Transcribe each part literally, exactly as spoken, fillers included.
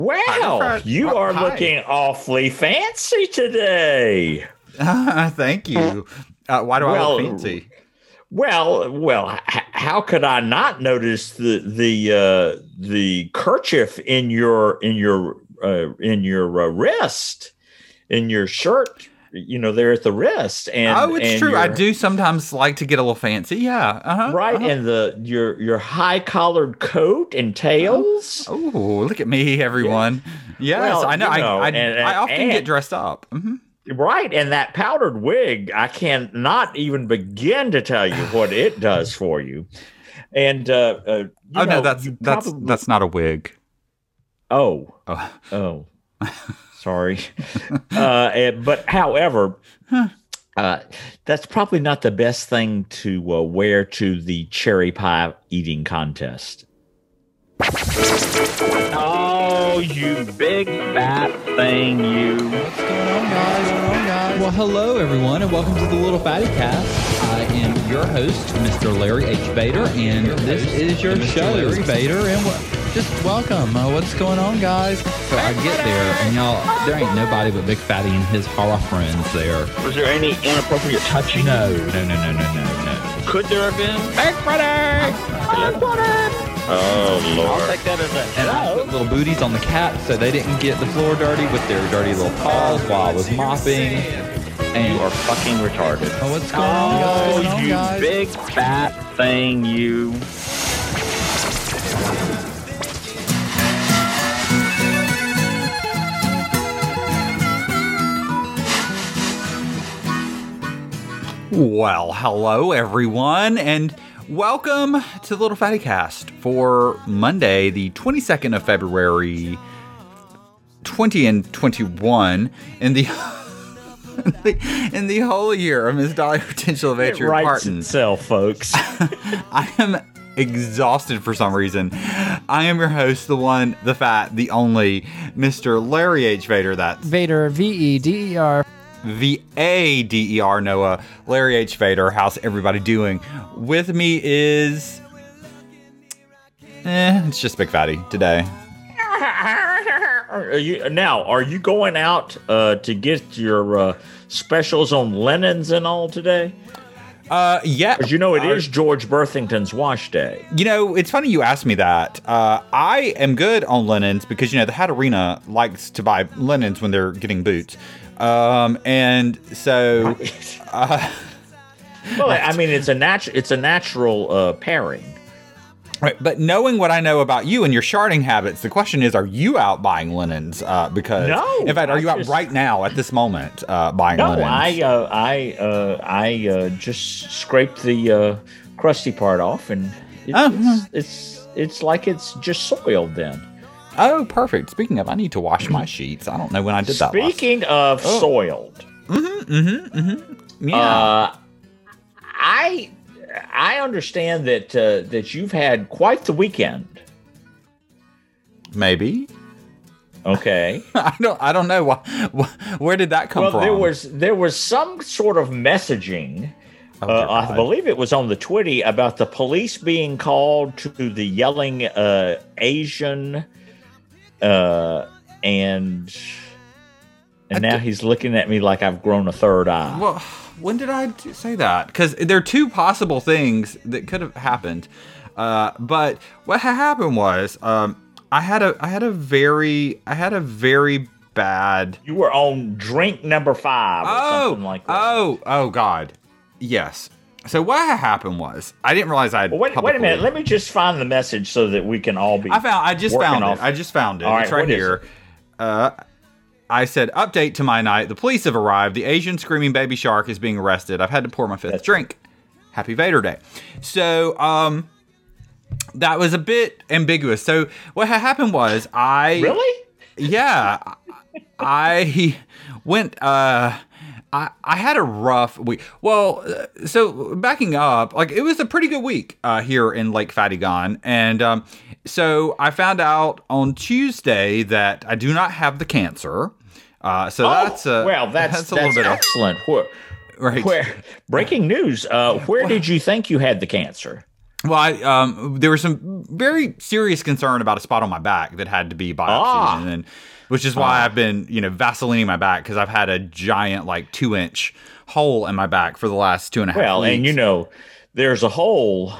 Well, you are Hi. looking awfully fancy today. Uh, thank you. Uh, why do well, I look fancy? Well, well, h- how could I not notice the the uh, the kerchief in your in your uh, in your uh, wrist, in your shirt? You know, there at the wrist. And oh, it's and true. your, I do sometimes like to get a little fancy. Yeah, uh-huh, right. Uh-huh. And the your your high collared coat and tails. Oh, oh, look at me, everyone. Yeah. Yes, well, I know. You know I I, and, I often and, get dressed up. Mm-hmm. Right, and that powdered wig, I cannot even begin to tell you what it does for you. And uh, uh, you oh know, no, that's that's probably... that's not a wig. Oh, oh, oh. Sorry. uh, but however, uh, that's probably not the best thing to uh, wear to the cherry pie eating contest. Oh, you big fat thing, you. What's going on, guys? What's going on, guys? Well, hello, everyone, and welcome to the Little Fatty Cast. I am your host, Mister Larry H. Vader, and this is your show, Larry Vader, and w- just welcome. Uh, what's going on, guys? So I get there, and y'all, there ain't nobody but Big Fatty and his horror friends there. Was there any inappropriate touching? No, no, no, no, no, no, no. Could there have been? Big Fatty! Big Fatty! Oh, Lord. I'll take that as a... And I put little booties on the cats so they didn't get the floor dirty with their dirty little paws while I was mopping. And you are fucking retarded. Oh, what's going on, guys? Oh, going on, you guys? big fat thing, you. Well, hello, everyone, and welcome to the Little Fatty Cast for Monday, the twenty-second of February, twenty twenty-one, in the in the, in the whole year of Miss Dolly Potential Adventure It writes Parton. itself, folks. I am exhausted for some reason. I am your host, the one, the fat, the only, Mister Larry H. Vader. That's Vader, V E D E R. V A D E R, Noah. Larry H. Vader. How's everybody doing? With me is... Eh, it's just Big Fatty today. Are you, now, are you going out uh, to get your uh, specials on linens and all today? Uh, yeah. Because you know it uh, is George Berthington's wash day. You know, it's funny you asked me that. Uh, I am good on linens because, you know, the Hat Arena likes to buy linens when they're getting boots. Um, and so, uh, well, I mean, it's a natural, it's a natural, uh, pairing. Right. But knowing what I know about you and your sharding habits, the question is, are you out buying linens? Uh, because no, in fact, are you I out just, right now at this moment, uh, buying no, linens? No, I, uh, I, uh, I, uh, just scraped the, uh, crusty part off and it, uh-huh. it's, it's, it's like it's just soiled then. Oh, perfect. Speaking of, I need to wash my sheets. I don't know when I did that. Speaking of oh. soiled, mm-hmm, mm-hmm, mm-hmm. Yeah. Uh, I I understand that uh, that you've had quite the weekend. Maybe. Okay. I don't. I don't know. Why, where did that come well, from? Well, there was there was some sort of messaging. Oh, uh, I believe it was on the Twitty about the police being called to the yelling uh, Asian. Uh, and and now he's looking at me like I've grown a third eye. Well, when did I say that? Because there are two possible things that could have happened. Uh, but what ha- happened was, um, I had a, I had a very, I had a very bad. You were on drink number five or oh, something like that. Oh, oh God, yes. So what happened was, I didn't realize I had. Well, wait, publicly... wait a minute. Let me just find the message so that we can all be. I found. I just found off. it. I just found it. All it's right, right here. It? Uh, I said, "Update to my night. The police have arrived. The Asian screaming baby shark is being arrested. I've had to pour my fifth That's drink. Happy Vader Day." So, um, that was a bit ambiguous. So what ha- happened was, I really, yeah, I went. Uh, I, I had a rough week. Well, uh, so backing up, like it was a pretty good week uh, here in Lake Fattygon. And um, so I found out on Tuesday that I do not have the cancer. Uh, so oh, that's uh, well, that's that's, a that's little bit excellent. Of, where, right. Where breaking news? Uh, where did you think you had the cancer? Well, I, um, there was some very serious concern about a spot on my back that had to be biopsied, Ah. and then, which is why Ah. I've been, you know, Vaselining my back because I've had a giant, like two inch hole in my back for the last two and a half Well, weeks. and you know, there's a hole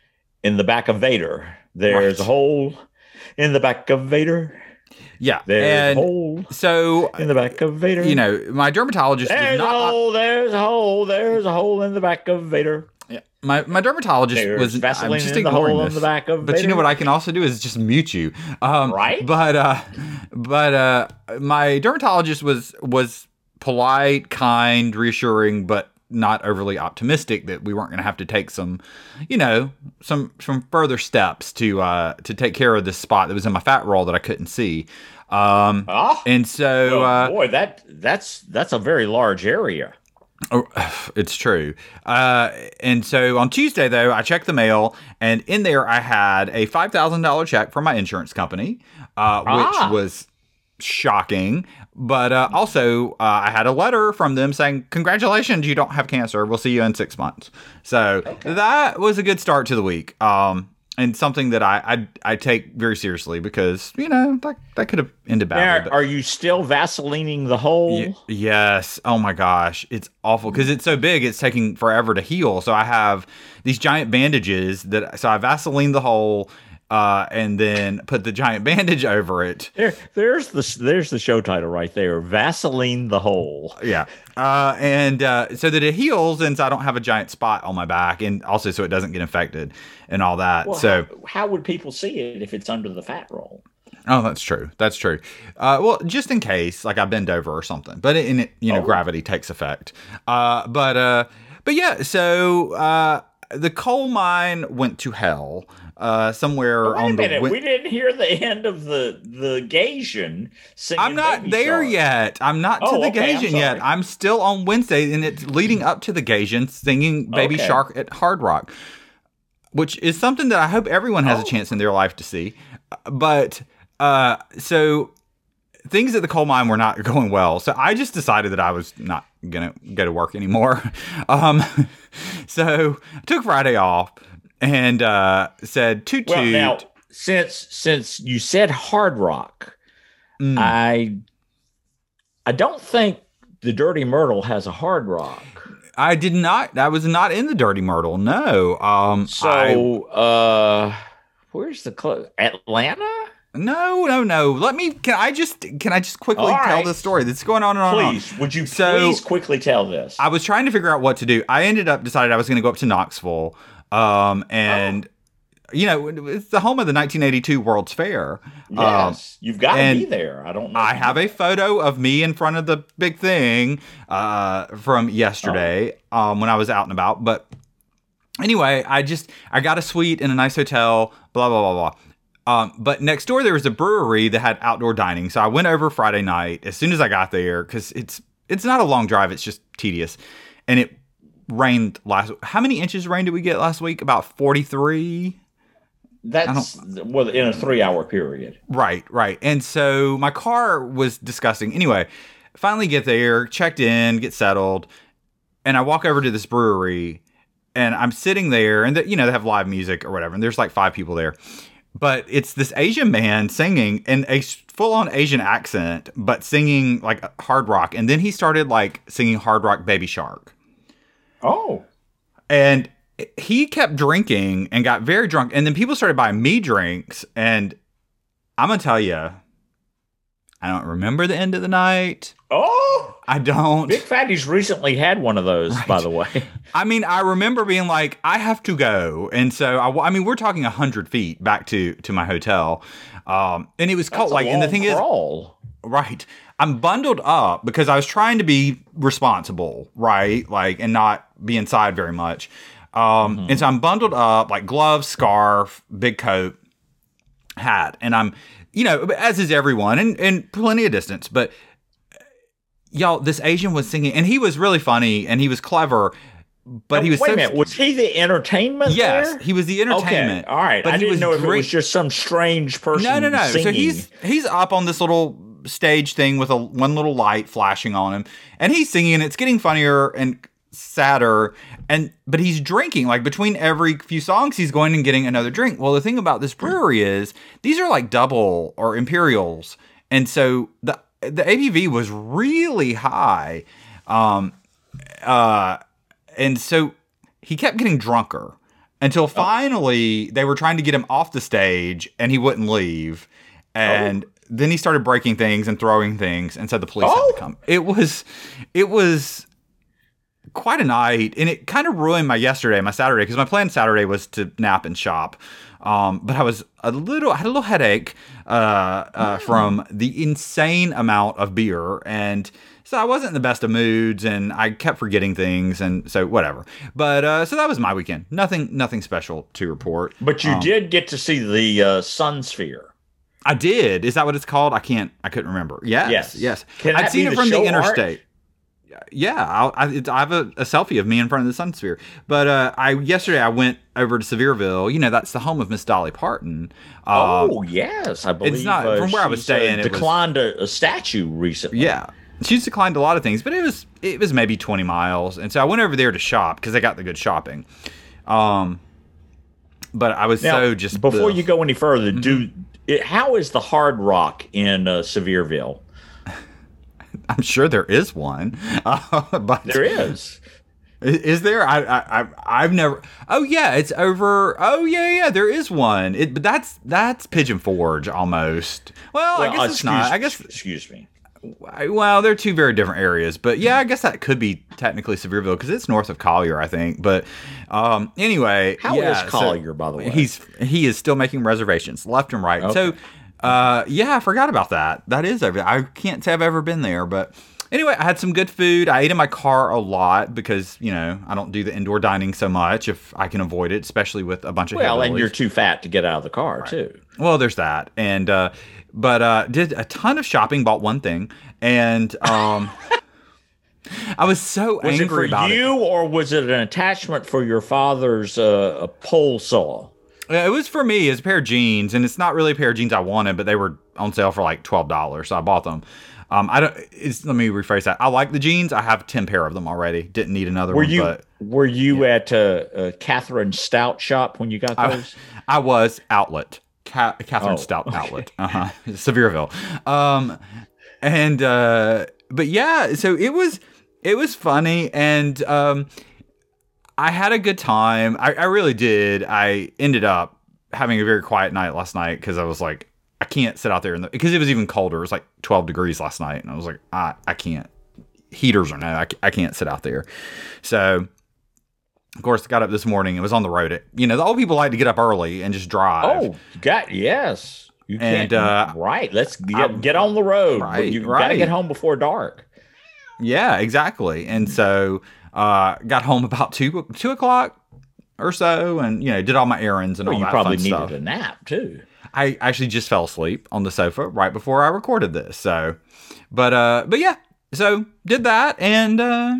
in the back of Vader. There's Right. a hole in the back of Vader. yeah, There's and a hole so in the back of Vader. you know, my dermatologist was there's a not. hole. There's a hole. There's a hole in the back of Vader. Yeah. My my dermatologist There's was I'm Vaseline just in the ignoring hole this. in the back of But you know Vader. what I can also do is just mute you. Um, Right? But uh, but uh, my dermatologist was was polite, kind, reassuring, but not overly optimistic that we weren't going to have to take some, you know, some some further steps to uh to take care of this spot that was in my fat roll that I couldn't see. Um, Ah, and so well, uh, boy, that that's that's a very large area. Oh, it's true. Uh, and so on Tuesday, though, I checked the mail, and in there I had a five thousand dollars check from my insurance company, uh, which Ah. was shocking. But uh, also, uh, I had a letter from them saying, congratulations, you don't have cancer. We'll see you in six months. So that was a good start to the week. Um, and something that I, I I take very seriously because, you know, that, that could have ended badly. Now, but- are you still Vaselining the hole? Y- yes. Oh my gosh. It's awful because it's so big. It's taking forever to heal. So I have these giant bandages that, so I Vaseline the hole uh, and then put the giant bandage over it. There, there's the there's the show title right there. Vaseline the hole. Yeah. Uh, and uh, so that it heals and so I don't have a giant spot on my back and also so it doesn't get infected and all that. Well, so, how, how would people see it if it's under the fat roll? oh, that's true. That's true. Uh, well, just in case, like I bend over or something, but it, and it, you know, Oh. gravity takes effect. Uh, but, uh, but yeah, so, uh, the coal mine went to hell, uh, somewhere Wait on a minute, the, wi- we didn't hear the end of the the Gaysian singing. I'm not Baby there Shark. yet. I'm not to Oh, the okay, I'm Gaysian yet. sorry. I'm still on Wednesday and it's leading up to the Gaysian singing Baby Okay. Shark at Hard Rock, which is something that I hope everyone has Oh. a chance in their life to see. But, uh, so things at the coal mine were not going well. So I just decided that I was not going to go to work anymore. Um, so I took Friday off and, uh, said toot Well, toot. now since since you said Hard Rock, Mm. I I don't think the Dirty Myrtle has a Hard Rock. I did not, I was not in the Dirty Myrtle. No. Um, I- So, uh, where's the clo- Atlanta? No, no, no. Let me. Can I just? Can I just quickly All tell right. the story that's going on and on? and on? Please, would you So- please quickly tell this? I was trying to figure out what to do. I ended up decided I was going to go up to Knoxville, um, and you know, it's the home of the nineteen eighty-two World's Fair. Um, yes, you've got to and be there. I don't know. I have a photo of me in front of the big thing uh, from yesterday um, when I was out and about. But anyway, I just I got a suite in a nice hotel. Blah blah blah blah. Um, but next door there was a brewery that had outdoor dining, so I went over Friday night as soon as I got there because it's it's not a long drive, it's just tedious, and it rained last. How many inches of rain did we get last week? About forty-three. That's well in a three-hour period. Right, right. And so my car was disgusting. Anyway, finally get there, checked in, get settled, and I walk over to this brewery, and I'm sitting there, and the, you know they have live music or whatever, and there's like five people there. But it's this Asian man singing in a full-on Asian accent, but singing like hard rock. And then he started like singing hard rock Baby Shark. Oh, And he kept drinking and got very drunk. And then people started buying me drinks. And I'm going to tell you, I don't remember the end of the night. oh! I don't. Big Fatty's recently had one of those, by the way. I mean, I remember being like, I have to go. And so, I, I mean, we're talking one hundred feet back to, to my hotel. Um, and it was cold. That's a Like, and the long thing is, crawl. right. I'm bundled up because I was trying to be responsible, right? Like, and not be inside very much. Um, Mm-hmm. And so I'm bundled up, like gloves, scarf, big coat, hat. And I'm, you know, as is everyone, and, and plenty of distance. But y'all, this Asian was singing, and he was really funny and he was clever. But he was Wait so a minute, was he the entertainment? yes, there? he was the entertainment. Okay, all right. But I he didn't was know if it great- was just some strange person. No, no, no. Singing. So he's he's up on this little stage thing with a one little light flashing on him, and he's singing, and it's getting funnier. And sadder. And but he's drinking, like between every few songs, he's going and getting another drink. Well, the thing about this brewery is these are like double or imperials, and so the the A B V was really high, um, uh, and so he kept getting drunker until finally they were trying to get him off the stage, and he wouldn't leave, and. Oh. Then he started breaking things and throwing things, and said the police oh. had to come. It was, it was quite a night, and it kind of ruined my yesterday, my Saturday, because my plan Saturday was to nap and shop. Um, but I was a little, I had a little headache uh, uh, from the insane amount of beer, and so I wasn't in the best of moods, and I kept forgetting things, and so whatever. But uh, so that was my weekend. Nothing, nothing special to report. But you um, did get to see the uh, Sun Sphere. I did. Is that what it's called? I can't. I couldn't remember. Yes. Yes. yes. Can I'd seen it the from the interstate. Art? Yeah. I'll, I, it's, I have a, a selfie of me in front of the Sun Sphere. But uh, I yesterday I went over to Sevierville. You know, that's the home of Miss Dolly Parton. Uh, oh yes, I believe. It's not from where I was staying. Uh, declined it was, a, a statue recently. Yeah. She's declined a lot of things, but it was it was maybe twenty miles, and so I went over there to shop because they got the good shopping. Um, but I was now, so just before ugh. you go any further, Mm-hmm. do. It, how is the Hard Rock in uh, Sevierville? I'm sure there is one, uh, but there is. Is there? I, I I've never. Oh yeah, it's over. Oh yeah, yeah. There is one. It, but that's that's Pigeon Forge almost. Well, well I guess uh, it's excuse, not. I guess. Excuse me. Well, they're two very different areas, but yeah, I guess that could be technically Sevierville because it's north of Collier, I think. But um, anyway, how yeah, is Collier, so by the way? He's he is still making reservations left and right. Okay. So uh, yeah, I forgot about that. That is over. I can't say I've ever been there, but anyway, I had some good food. I ate in my car a lot because you know I don't do the indoor dining so much if I can avoid it, especially with a bunch of well, hillbillies. And you're too fat to get out of the car right. too. Well, there's that, and. Uh, But uh, did a ton of shopping, bought one thing, and um, I was so was angry it for about you, it. or was it an attachment for your father's uh, pole saw? It was for me. It's a pair of jeans, and it's not really a pair of jeans I wanted, but they were on sale for like twelve dollars, so I bought them. Um, I don't. It's, let me rephrase that. I like the jeans. I have ten pair of them already. Didn't need another were one. You, but, were you yeah. at uh, uh, Catherine Stout shop when you got those? I, I was outlet. Ca- Catherine oh, Stout okay. outlet, uh-huh. Sevierville, um, and uh, but yeah, so it was it was funny, and um, I had a good time. I, I really did. I ended up having a very quiet night last night because I was like, I can't sit out there in the because it was even colder. It was like twelve degrees last night, and I was like, I I can't heaters or no, I, I can't sit out there. So. Of course, got up this morning and was on the road. At, you know, the old people like to get up early and just drive. Oh, got yes. You and can't, uh, right. Let's get, I, get on the road. Right, you right. gotta get home before dark. Yeah, exactly. And so, uh, got home about two two o'clock or so, and you know, did all my errands and well, all you that probably fun needed stuff. a nap too. I actually just fell asleep on the sofa right before I recorded this. So, but uh, but yeah, so did that, and uh,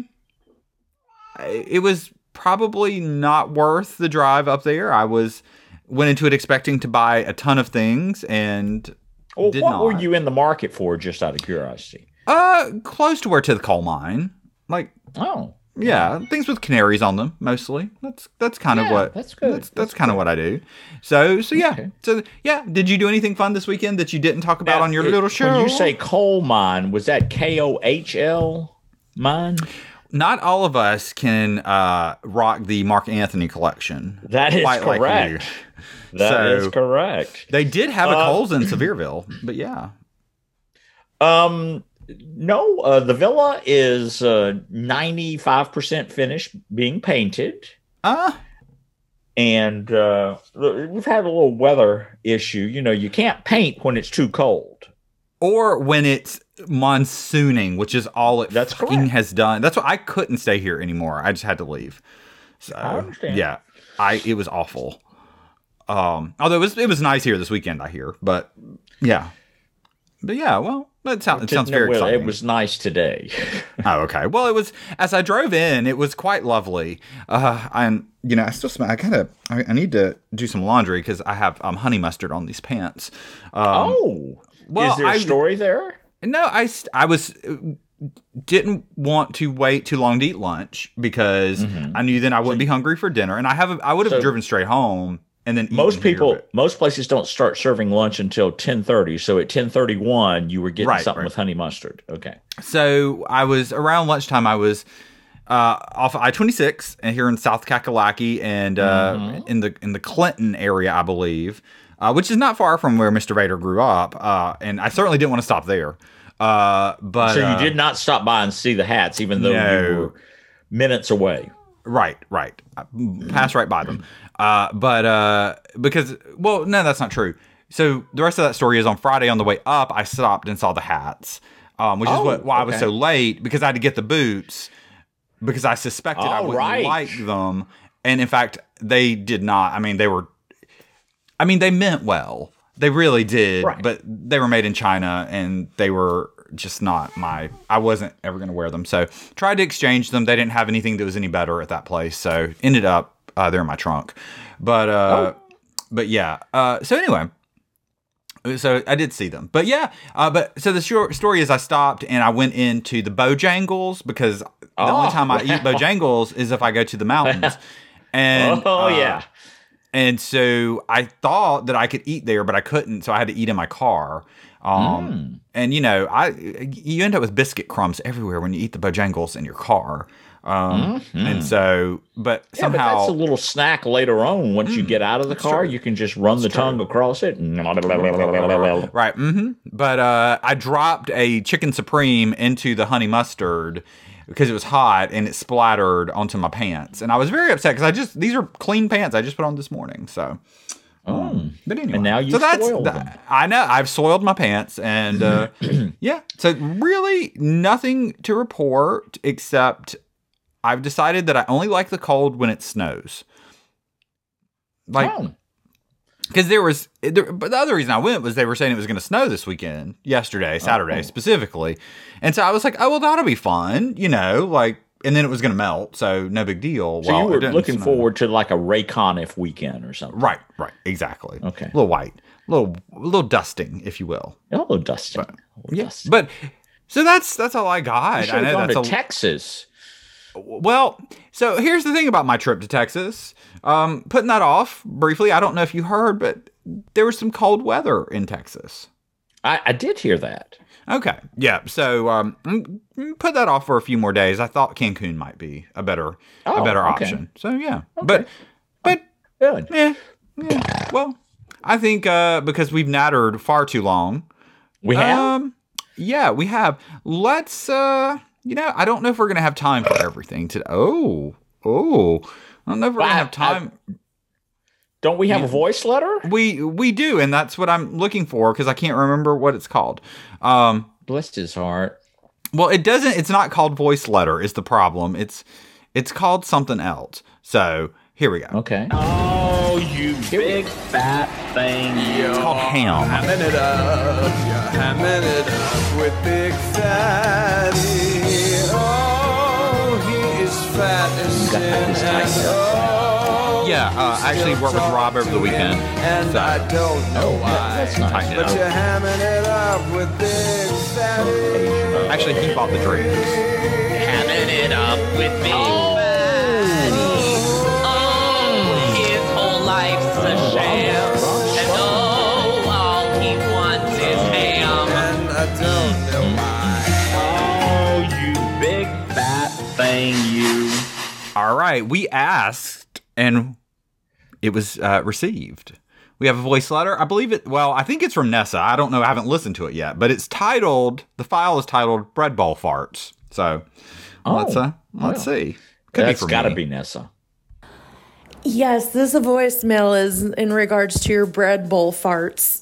it was. Probably not worth the drive up there. I was went into it expecting to buy a ton of things and well, did what not. were you in the market for, just out of curiosity? Uh, close to where to the coal mine. Like, oh, yeah, things with canaries on them mostly. That's that's kind yeah, of what that's good. That's, that's, that's kind good. of what I do. So so yeah. Okay. So yeah. Did you do anything fun this weekend that you didn't talk about now, on your it, little show? When you say coal mine, was that K O H L mine? Not all of us can uh, rock the Mark Anthony collection. That is quite like correct. you. That so, is correct. They did have a uh, Kohl's in Sevierville, but yeah. Um, no, uh, the villa is uh, ninety-five percent finished, being painted. Uh, and uh, we've had a little weather issue. You know, you can't paint when it's too cold. Or when it's monsooning, which is all it That's fucking correct. has done. That's why I couldn't stay here anymore. I just had to leave. So, I understand. Yeah, I it was awful. Um, although it was it was nice here this weekend, I hear. But yeah, but yeah, well, that sounds it sounds No, very well, exciting. it was nice today. Oh, okay. Well, it was as I drove in, it was quite lovely. Uh, I'm you know I still smell. I gotta I, I need to do some laundry because I have um honey mustard on these pants. Um, oh. Well, is there a I, story there? No, I, I was didn't want to wait too long to eat lunch because mm-hmm. I knew then I wouldn't be hungry for dinner, and I have I would have so driven straight home and then most people here, but, most places don't start serving lunch until ten thirty. So at ten thirty-one, you were getting right, something right. with honey mustard. Okay. So I was around lunchtime. I was uh, off I twenty-six and here in South Kakalaki and uh, mm-hmm. in the in the Clinton area, I believe, uh, which is not far from where Mister Vader grew up, uh, and I certainly didn't want to stop there. Uh, but so you uh, did not stop by and see the hats, even though no. you were minutes away. Right, right. I passed right by them. Uh, but uh, because, well, no, that's not true. So the rest of that story is on Friday on the way up, I stopped and saw the hats, um, which oh, is what, why okay. I was so late, because I had to get the boots because I suspected oh, I wouldn't right. like them. And in fact, they did not. I mean, they were, I mean, they meant well. They really did, right. but they were made in China and they were just not my, I wasn't ever going to wear them. So tried to exchange them. They didn't have anything that was any better at that place. So ended up, uh, they're in my trunk. But, uh, oh. but yeah. Uh, so anyway, so I did see them. But yeah, uh, but so the short story is I stopped and I went into the Bojangles because the oh, only time I wow. eat Bojangles is if I go to the mountains. And, oh, uh, yeah. And so I thought that I could eat there, but I couldn't. So I had to eat in my car. Um, mm. And, you know, I you end up with biscuit crumbs everywhere when you eat the Bojangles in your car. Um, mm-hmm. And so, but yeah, somehow. But that's a little snack later on. Once mm, you get out of the car, true. You can just run that's the tongue true. across it. Right. Mm-hmm. But uh, I dropped a chicken supreme into the honey mustard because it was hot and it splattered onto my pants. And I was very upset because I just, these are clean pants I just put on this morning. So, um, oh, but anyway. And now you so that's, soiled them. That, I know, I've soiled my pants. And uh, yeah, so really nothing to report except I've decided that I only like the cold when it snows. Like, oh. Because there was, there, but the other reason I went was they were saying it was going to snow this weekend, yesterday, Saturday oh. specifically. And so I was like, oh, well, that'll be fun, you know, like, and then it was going to melt, so no big deal. So well, you were looking snow. forward to like a Raycon-if weekend or something. Right, right, exactly. Okay. A little white, a little, a little dusting, if you will. A little dusting. But, little yeah, dusting. but so that's that's all I got. You I know gone that's to a, Texas. Well, so here's the thing about my trip to Texas. Um, putting that off briefly, I don't know if you heard, but there was some cold weather in Texas. I, I did hear that. Okay, yeah. So um, put that off for a few more days. I thought Cancun might be a better oh, a better okay. option. So yeah, okay. but but good. Yeah, yeah. Well, I think uh, because we've nattered far too long, we have. Um, yeah, we have. Let's. Uh, You know, I don't know if we're going to have time for everything today. Oh, oh. I don't know if we're going to have time. I, don't we have we, a voice letter? We we do, and that's what I'm looking for because I can't remember what it's called. Um, Bless his heart. Well, it doesn't. It's not called voice letter is the problem. It's it's called something else. So here we go. Okay. Oh, you big fat thing. It's called ham. Hamming it up. You're hamming it up with Big Fatty. Oh, he is fat as sin. And oh, yeah, uh, I actually worked with Rob over the weekend. And so. I don't know why. That's nice. But you're hamming it up with Big Fatty. Actually, he bought the drinks. Hamming it up with Big Fatty. Oh, his whole life's a sham. And oh, all he wants is ham. And I don't know why. Oh, you big fat thing, you. All right, we asked, and it was uh, received. We have a voice letter. I believe it, well, I think it's from Nessa. I don't know. I haven't listened to it yet, but it's titled, the file is titled Bread Bowl Farts. So oh, let's, uh, let's well, see. Could that's be for gotta me. be Nessa. Yes, this voicemail is in regards to your bread bowl farts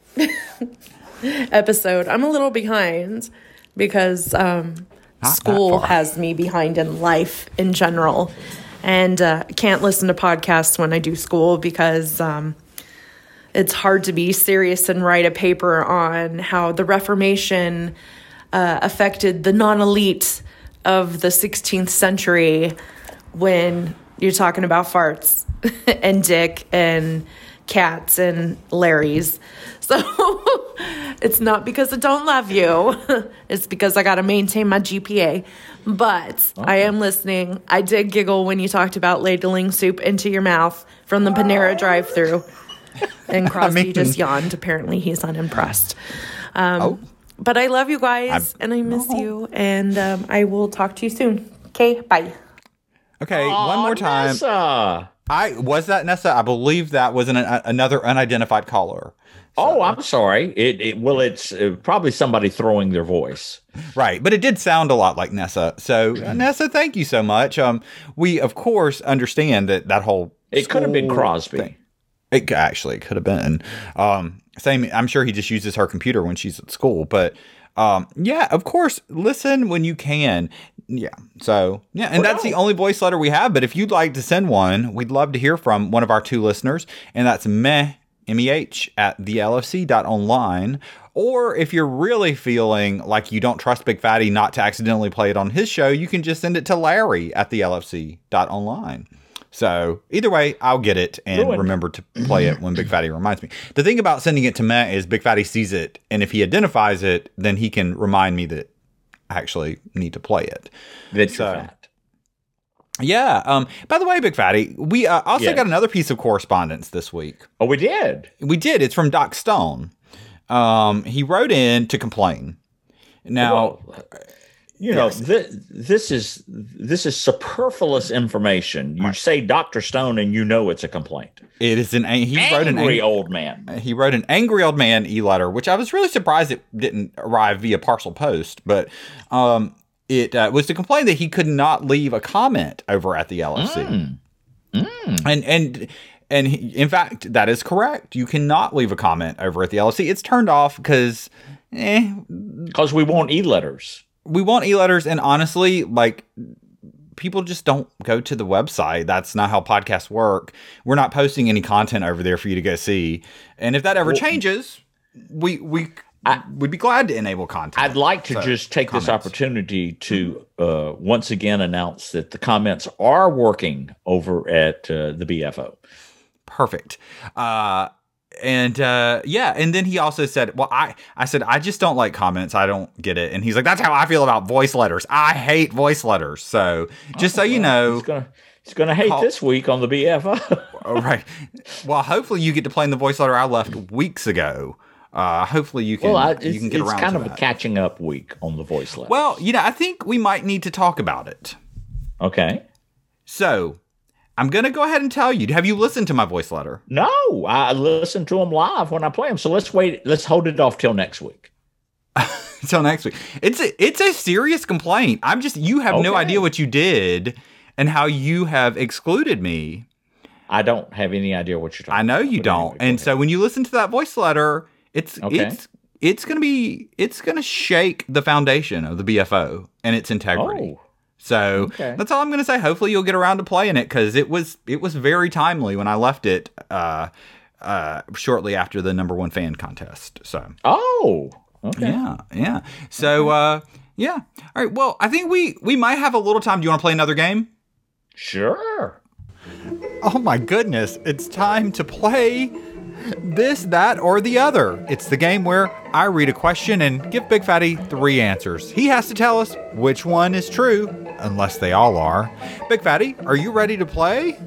episode. I'm a little behind because um, school has me behind in life in general. And uh, can't listen to podcasts when I do school because um, it's hard to be serious and write a paper on how the Reformation uh, affected the non-elite of the sixteenth century when you're talking about farts and dick and cats and Larrys. So It's not because I don't love you. It's because I got to maintain my G P A. But okay. I am listening. I did giggle when you talked about ladling soup into your mouth from the Panera drive-thru. And Crosby I mean, just yawned. Apparently, he's unimpressed. Um, oh. But I love you guys, I'm, and I miss oh. you. And um, I will talk to you soon. Okay, bye. Okay, Aww, one more time. Nessa. I was that Nessa? I believe that was an, a, another unidentified caller. So. Oh, I'm sorry. It, it well, it's uh, probably somebody throwing their voice. Right, but it did sound a lot like Nessa. So uh, Nessa, thank you so much. Um, we of course understand that that whole it could have been Crosby. Thing. It actually it could have been. Um, same. I'm sure he just uses her computer when she's at school. But um, yeah, of course, listen when you can. Yeah. So yeah, and well, that's no. the only voice letter we have. But if you'd like to send one, we'd love to hear from one of our two listeners, and that's meh M E H at the L F C dot online. Or if you're really feeling like you don't trust Big Fatty not to accidentally play it on his show, you can just send it to Larry at the L F C dot online. So either way, I'll get it and Ruined. remember to play it when Big Fatty reminds me. The thing about sending it to Matt is Big Fatty sees it, and if he identifies it, then he can remind me that I actually need to play it. That's so, fact. Yeah. Um, by the way, Big Fatty, we uh, also yes. got another piece of correspondence this week. Oh, we did? We did. It's from Doc Stone. Um, he wrote in to complain. Now, well, you know, yes. th- this is this is superfluous information. You right. say Doctor Stone, and you know it's a complaint. It is an he angry wrote an angry old man. He wrote an angry old man e-letter, which I was really surprised it didn't arrive via parcel post, but um, it uh, was to complain that he could not leave a comment over at the L F C. Mm. Mm. And and and he, in fact, that is correct. You cannot leave a comment over at the L F C. It's turned off because, eh, because we want e-letters. We want e-letters, and honestly, like, people just don't go to the website. That's not how podcasts work. We're not posting any content over there for you to go see. And if that ever well, changes, we we I, would be glad to enable content. I'd like to so, just take comments. this opportunity to uh, once again announce that the comments are working over at uh, the B F O. Perfect. Uh And, uh, yeah, and then he also said, well, I, I said, I just don't like comments. I don't get it. And he's like, that's how I feel about voice letters. I hate voice letters. So just oh, so you know. He's going to he's gonna hate call, this week on the B F O. Oh, right. Well, hopefully you get to play in the voice letter I left weeks ago. Uh, hopefully you can, well, I, you can get it's around kind to of that. a catching up week on the voice letter. Well, you know, I think we might need to talk about it. Okay. So I'm going to go ahead and tell you. Have you listened to my voice letter? No, I listen to them live when I play them. So let's wait. Let's hold it off till next week. Till next week. It's a, it's a serious complaint. I'm just, you have okay. no idea what you did and how you have excluded me. I don't have any idea what you're talking about. I know you don't. Anyway, and so when you listen to that voice letter, it's, okay. it's, it's going to be, it's going to shake the foundation of the B F O and its integrity. Oh. So okay. that's all I'm going to say. Hopefully you'll get around to playing it because it was it was very timely when I left it uh, uh, shortly after the number one fan contest. So oh, okay, yeah, yeah. So uh, yeah, all right. Well, I think we we might have a little time. Do you want to play another game? Sure. Oh my goodness! It's time to play this, that, or the other. It's the game where I read a question and give Big Fatty three answers. He has to tell us which one is true, unless they all are. Big Fatty, are you ready to play?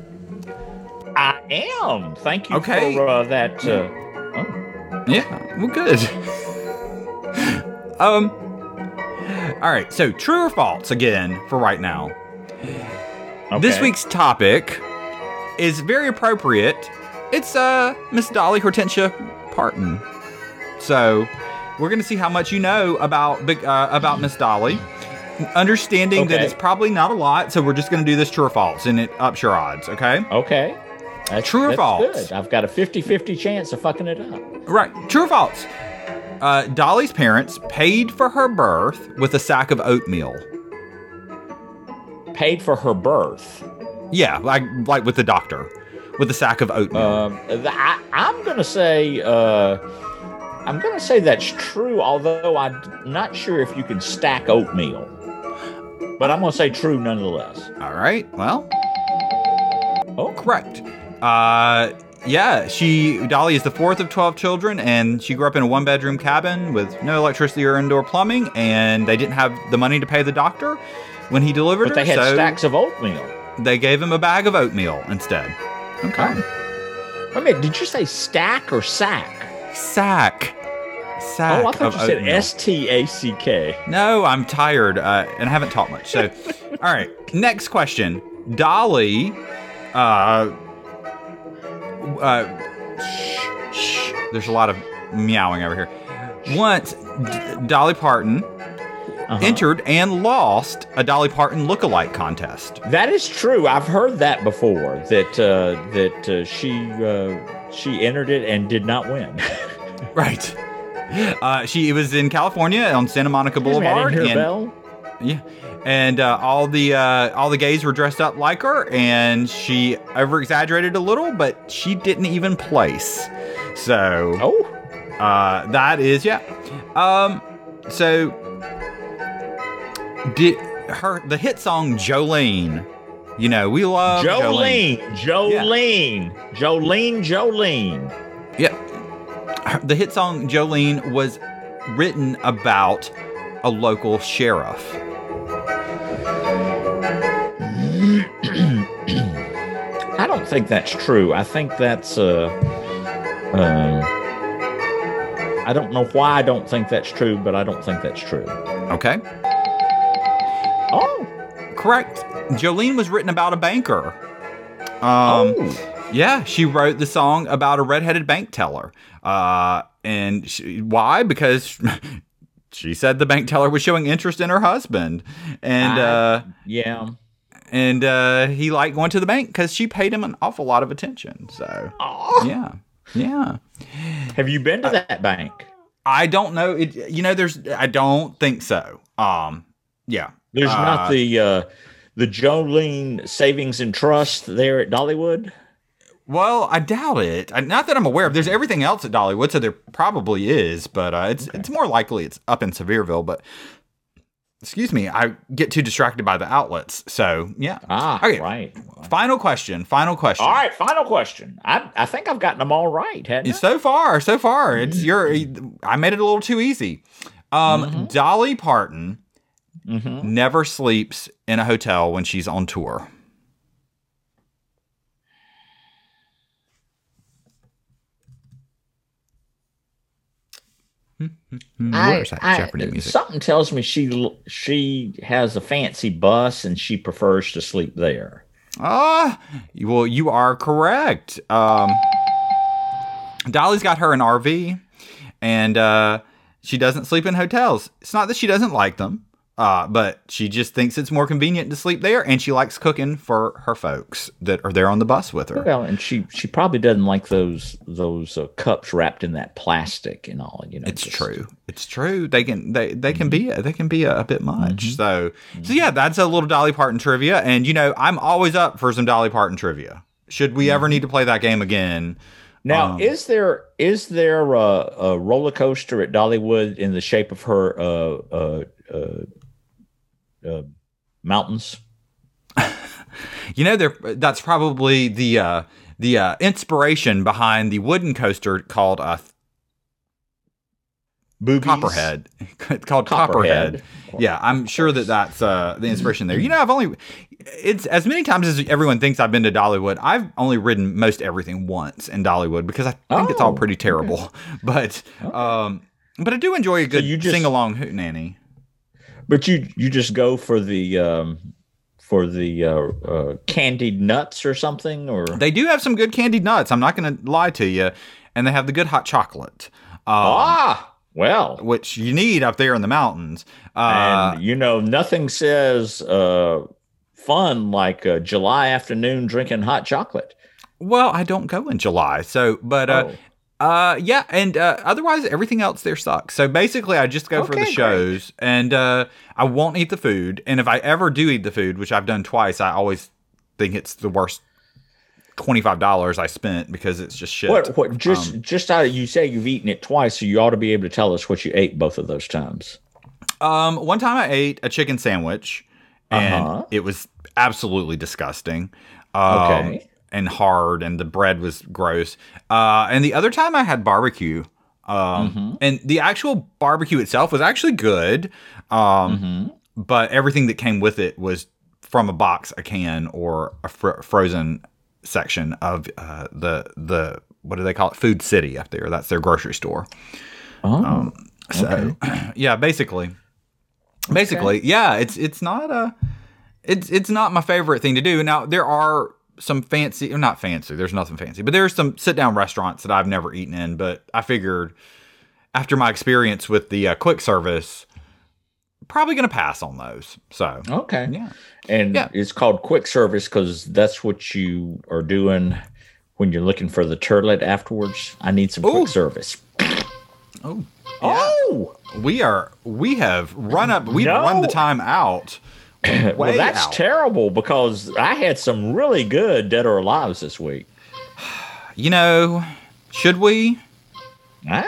I am. Thank you okay. for uh, that. Uh, oh. Yeah, well, good. um. All right, so true or false again for right now. Okay. This week's topic is very appropriate. It's uh Miss Dolly Hortensia Parton. So we're gonna see how much you know about big uh, about Miss Dolly, understanding okay. that it's probably not a lot. So we're just gonna do this true or false, and it ups your odds. Okay. Okay. That's, true or that's false? Good. I've got a fifty-fifty chance of fucking it up. Right. True or false? Uh, Dolly's parents paid for her birth with a sack of oatmeal. Paid for her birth. Yeah, like like with the doctor. With a sack of oatmeal. Um, I, I'm going to say, uh, I'm going to say that's true, although I'm not sure if you can stack oatmeal. But I'm going to say true nonetheless. All right. Well, oh, correct. Uh, Yeah, she Dolly is the fourth of twelve children, and she grew up in a one-bedroom cabin with no electricity or indoor plumbing, and they didn't have the money to pay the doctor when he delivered But they her. had so stacks of oatmeal. They gave him a bag of oatmeal instead. Okay. I mean, did you say stack or sack? Sack. Sack. Oh, I thought of you said oatmeal. S T A C K. No, I'm tired uh, and I haven't taught much. So, all right. Next question. Dolly. Uh. Uh. Shh, shh. There's a lot of meowing over here. Once, D- Dolly Parton uh-huh. entered and lost a Dolly Parton lookalike contest. That is true. I've heard that before. That uh, that uh, she uh, she entered it and did not win. Right. Uh, she it was in California on Santa Monica Excuse me, I Boulevard. didn't hear a and, bell. Yeah, and uh, all the uh, all the gays were dressed up like her, and she over exaggerated a little, but she didn't even place. So, oh, uh, that is yeah. Um, so did her the hit song Jolene? You know we love Jolene, Jolene, Jolene, Jolene, Jolene. Yeah. The hit song Jolene was written about a local sheriff. I don't think that's true. I think that's uh, uh, I don't know why I don't think that's true, but I don't think that's true. Okay. Oh, correct. Jolene was written about a banker. Um, oh. Yeah, she wrote the song about a redheaded bank teller. Uh, and she, why? Because she said the bank teller was showing interest in her husband, and I, uh, yeah, and uh, he liked going to the bank because she paid him an awful lot of attention. So, oh. yeah, yeah. Have you been to that bank? I don't know. It, you know, there's. I don't think so. Um, yeah. There's uh, not the uh, the Jolene Savings and Trust there at Dollywood. Well, I doubt it. I, not that I'm aware of. There's everything else at Dollywood, so there probably is, but uh, it's okay. It's more likely it's up in Sevierville. But excuse me, I get too distracted by the outlets. So yeah. Ah, okay. Right. Final question. Final question. All right. Final question. I I think I've gotten them all right. Hadn't I? So far, so far, it's your. I made it a little too easy. Um, mm-hmm. Dolly Parton mm-hmm. never sleeps in a hotel when she's on tour. Where's that I, Jeopardy I, music? Something tells me she she has a fancy bus and she prefers to sleep there. Ah, uh, well, you are correct. Um, Dolly's got her an R V, and uh, she doesn't sleep in hotels. It's not that she doesn't like them, uh, but she just thinks it's more convenient to sleep there, and she likes cooking for her folks that are there on the bus with her. Well, and she she probably doesn't like those those uh, cups wrapped in that plastic and all. You know, it's just, true. It's true. They can they they can be they can be a, a bit much. Mm-hmm. So so yeah, that's a little Dolly Parton trivia, and you know I'm always up for some Dolly Parton trivia. Should we mm-hmm. ever need to play that game again? Now, um, is there is there a, a roller coaster at Dollywood in the shape of her uh, uh, uh, uh, mountains? You know, there that's probably the uh, the uh, inspiration behind the wooden coaster called uh, Boobies? Copperhead. called Copperhead. Copperhead. Yeah, I'm sure that that's uh, the inspiration there. You know, I've only it's as many times as everyone thinks I've been to Dollywood. I've only ridden most everything once in Dollywood because I think oh, it's all pretty terrible. Okay. But okay. um, but I do enjoy a good so sing along hootenanny. But you you just go for the um, for the uh, uh, candied nuts or something, or they do have some good candied nuts. I'm not going to lie to you, and they have the good hot chocolate. Um, ah, well, which you need up there in the mountains. Uh, and you know, nothing says uh, fun like a July afternoon drinking hot chocolate. Well, I don't go in July, so but. Uh, oh. Uh yeah, and uh, otherwise everything else there sucks. So basically, I just go okay, for the shows, great. and uh, I won't eat the food. And if I ever do eat the food, which I've done twice, I always think it's the worst twenty-five dollars I spent because it's just shit. What? What? Just um, just out of, you say you've eaten it twice, so you ought to be able to tell us what you ate both of those times. Um, one time I ate a chicken sandwich, and uh-huh. it was absolutely disgusting. Um, okay. and hard, and the bread was gross. Uh, and the other time I had barbecue, um, mm-hmm. and the actual barbecue itself was actually good, um, mm-hmm. but everything that came with it was from a box, a can, or a fr- frozen section of uh, the the what do they call it? Food City up there. That's their grocery store. Oh, um, so okay. yeah, basically, basically, okay. yeah. It's it's not a it's it's not my favorite thing to do. Now there are some fancy, or not fancy. There's nothing fancy, but there's some sit down restaurants that I've never eaten in. But I figured after my experience with the uh, quick service, probably going to pass on those. So okay, yeah, and yeah. it's called quick service because that's what you are doing when you're looking for the turlet afterwards. I need some Ooh. quick service. Oh, yeah. oh, we are we have run up. We've no. run the time out. Well, that's out. terrible because I had some really good Dead or Alives this week. You know, should we? Ah.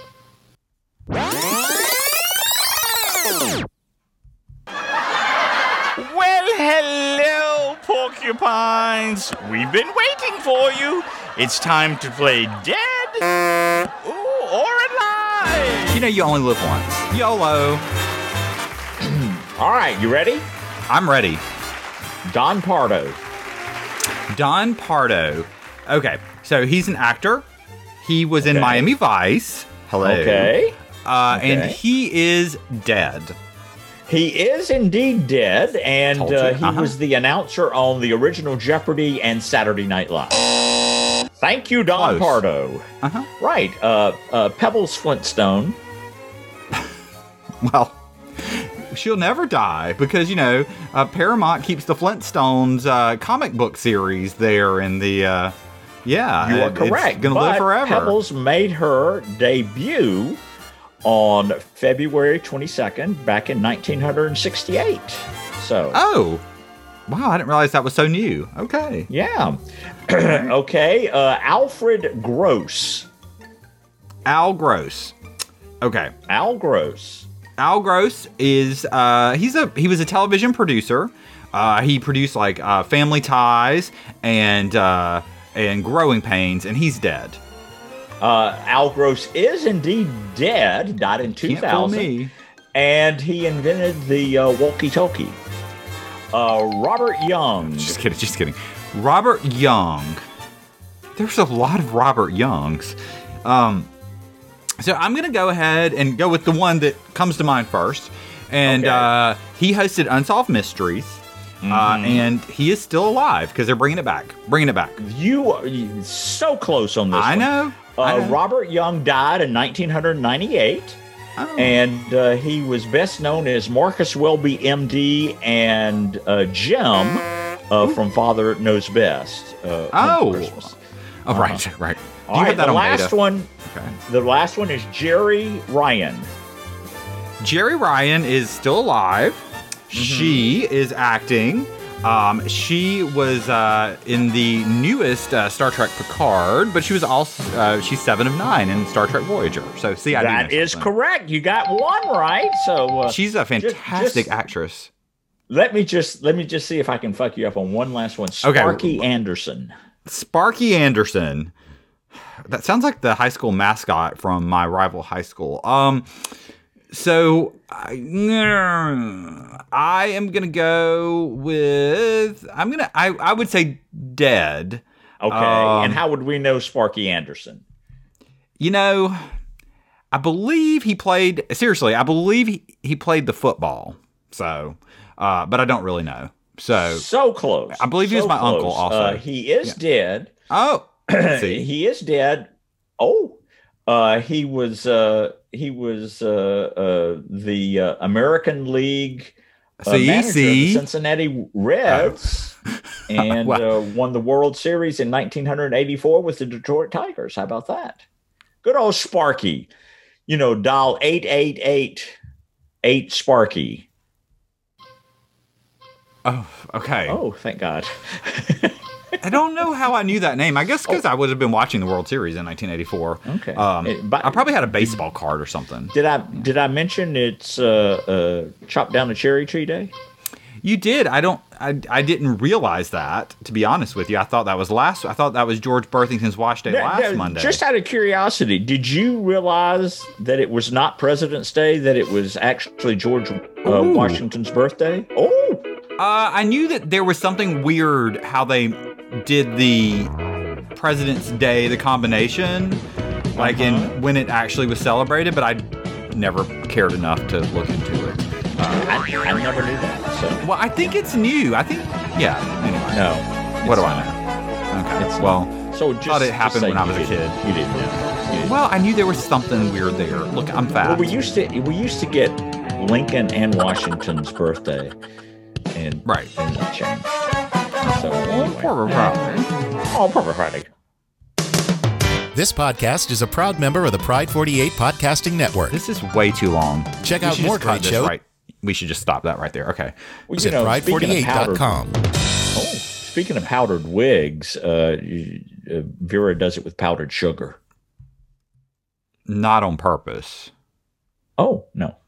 Well, hello, porcupines. We've been waiting for you. It's time to play dead Ooh, or alive. You know you only live once. YOLO. All right, you ready? I'm ready. Don Pardo. Don Pardo. Okay, so he's an actor. He was okay. in Miami Vice. Hello. Okay. Uh, okay. And he is dead. He is indeed dead, and uh, he uh-huh. was the announcer on the original Jeopardy and Saturday Night Live. Thank you, Don Close. Pardo. Uh-huh. Right. Uh, uh, Pebbles Flintstone. Well, she'll never die because, you know, uh, Paramount keeps the Flintstones uh, comic book series there in the, uh, yeah. You are it, correct. It's going to live forever. Pebbles made her debut on February twenty-second back in nineteen sixty-eight. So. Oh. Wow, I didn't realize that was so new. Okay. Yeah. Okay. Uh, Alfred Gross. Al Gross. Okay. Al Gross. Al Gross is uh, he's a he was a television producer. Uh, he produced like uh, Family Ties and uh, and Growing Pains, and he's dead. Uh, Al Gross is indeed dead. Died in two thousand. Can't fool me. And he invented the uh, walkie-talkie. Uh, Robert Young. Just kidding. Just kidding. Robert Young. There's a lot of Robert Youngs. Um, so I'm going to go ahead and go with the one that comes to mind first. And okay. uh, he hosted Unsolved Mysteries. Mm-hmm. Uh, and he is still alive because they're bringing it back. Bringing it back. You are so close on this I one. know. Uh, I know. Robert Young died in nineteen ninety-eight. Oh. And uh, he was best known as Marcus Welby, M D, and uh, Jim uh, from Father Knows Best. Uh, oh. Christmas. Oh, uh-huh. right, right. Do All you right, have that the on last beta? one. Okay. The last one is Jerry Ryan. Jerry Ryan is still alive. Mm-hmm. She is acting. Um, she was uh, in the newest uh, Star Trek Picard, but she was also uh, she's seven of nine in Star Trek Voyager. So see, I that is something. correct. You got one right. So uh, she's a fantastic just, just, actress. Let me just let me just see if I can fuck you up on one last one. Sparky okay. Anderson. Sparky Anderson. That sounds like the high school mascot from my rival high school. Um, so I, I am gonna go with I'm gonna I, I would say dead. Okay, um, and how would we know Sparky Anderson? You know, I believe he played seriously. I believe he, he played the football. So, uh, but I don't really know. So so close. I believe so he was my close. uncle. Also, uh, he is yeah. dead. Oh, see. He is dead. Oh, uh, he was. Uh, he was uh, uh, the uh, American League uh, manager of the Cincinnati Reds, oh. and wow. uh, won the World Series in nineteen eighty-four with the Detroit Tigers. How about that? Good old Sparky. You know, dial eight eight eight eight Sparky. Oh, okay. Oh, thank God. I don't know how I knew that name. I guess because oh. I would have been watching the World Series in nineteen eighty-four. Okay. Um, it, but, I probably had a baseball card or something. Did I did I mention it's uh, uh, Chop Down the Cherry Tree Day? You did. I don't. I, I didn't realize that. To be honest with you, I thought that was last. I thought that was George Berthington's wash day Now- last now, Monday. Just out of curiosity, did you realize that it was not President's Day? That it was actually George uh, Washington's birthday? Oh, Uh, I knew that there was something weird how they did the President's Day, the combination, like Uh-huh. in when it actually was celebrated, but I never cared enough to look into it. I, I never knew that. So Well, I think it's new. I think, yeah. Anyway, no, what it's do I not. know? Okay. It's well, So just thought it just happened say when I you was a didn't- kid. You didn't know. You didn't well, I knew there was something weird there. Look, I'm fat. Well, we used to we used to get Lincoln and Washington's birthday, and Right. and it changed. So Oh, anyway. poor Friday. Oh, poor Friday. This podcast is a proud member of the Pride forty-eight Podcasting Network. This is way too long. Check We out should more just cut Kite this Show. right. We should just stop that right there. Okay. Well, Visit pride forty-eight dot com. Oh, speaking of powdered wigs, uh, you- uh, Vera does it with powdered sugar. Not on purpose. Oh no,